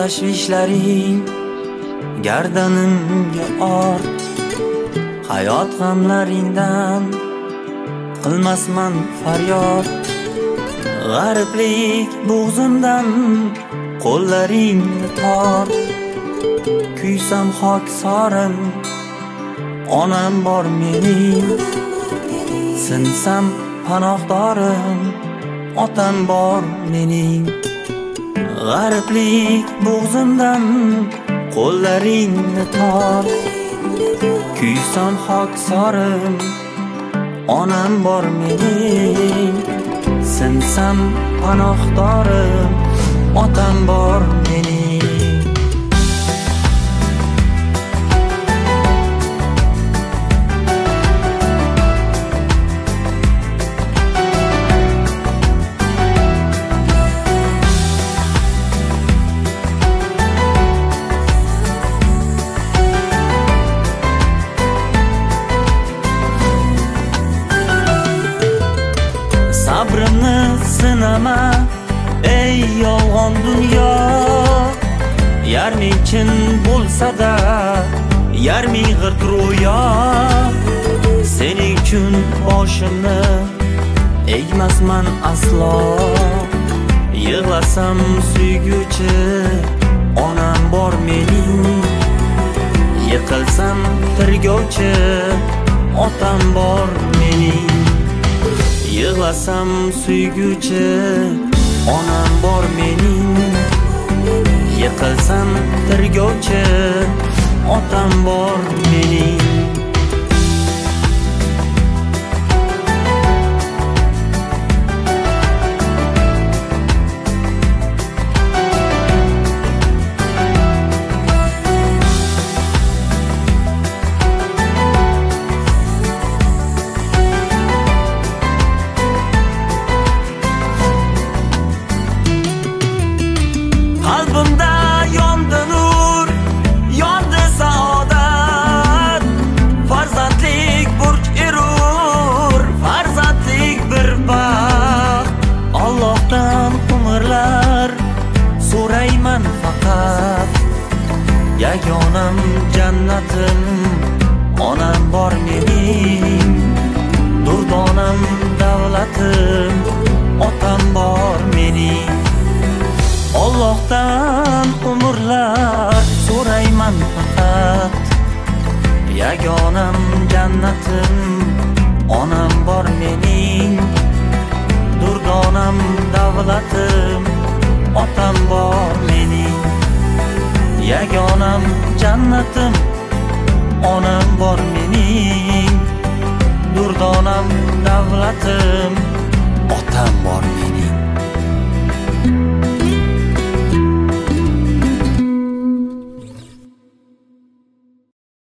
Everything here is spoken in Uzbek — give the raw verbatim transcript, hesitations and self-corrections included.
tashvishlaring gardanimga ort. Hayot g'amlaringdan qilmasman faryod. G'ariblik bo'g'zimdan qo'llaringni tort. Kuysam xoksorim onam bor mening. Sinsam panohdorim otam bor mening. G'ariblik bo'g'zimdan qo'llaringni tort. Kuysam xoksorim onam bor mening. Sinsam panohdorim otam bor mening. Sabrimni sinama ey yolg'on dunyo. Yarmi chin bo'lsa-da yarmi g'irt ro'yo. Sening uchun boshimni egmasman aslo. Yig'lasam suyguvchi onam bor mening. Yiqilsam tirgovchi otam bor mening. Yig'lasam suyguvchi onam bor mening. Yiqilsam tirgovchi otam bor mening. Qalbimda yondi nur, yondi saodat. Farzandlik burch erur, farzandlik bir baxt. Allohdan umrlar so'rayman faqat. Yagonam jannatim onam bor mening. Durdonam davlatim otam bor mening. Allohdan umrlar so'rayman faqat. Yagonam jannatim onam bor mening. Durdonam davlatim otam bor mening. Yagonam jannatim onam bor mening. Durdonam davlatim